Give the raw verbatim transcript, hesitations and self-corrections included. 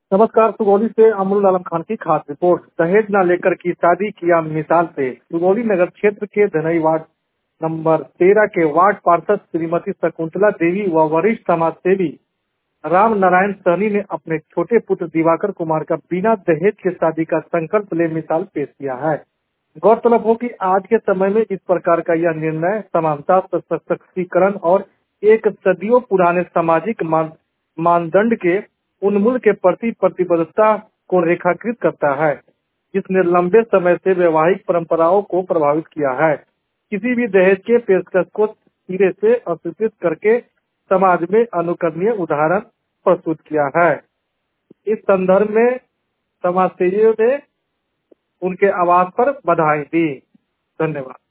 नमस्कार। सुगौली से अमरुल आलम खान की खास रिपोर्ट। दहेज न लेकर की शादी किया मिसाल से। सुगौली नगर क्षेत्र के धनई वार्ड नंबर तेरह के वार्ड पार्षद श्रीमती शकुंतला देवी व वरिष्ठ समाज सेवी राम नारायण सहनी ने अपने छोटे पुत्र दिवाकर कुमार का बिना दहेज के शादी का संकल्प ले मिसाल पेश किया है। गौरतलब हो कि आज के समय में इस प्रकार का यह निर्णय समानता, सशक्तिकरण और एक सदियों पुराने सामाजिक मान, मानदंड के उन्मूलन के प्रति प्रतिबद्धता को रेखांकित करता है, जिसने लंबे समय से वैवाहिक परंपराओं को प्रभावित किया है। किसी भी दहेज के पेशकश को सिरे से अस्वीकृत करके समाज में अनुकरणीय उदाहरण प्रस्तुत किया है। इस संदर्भ में समाजसेवियों ने उनके आवाज पर बधाई दी। धन्यवाद।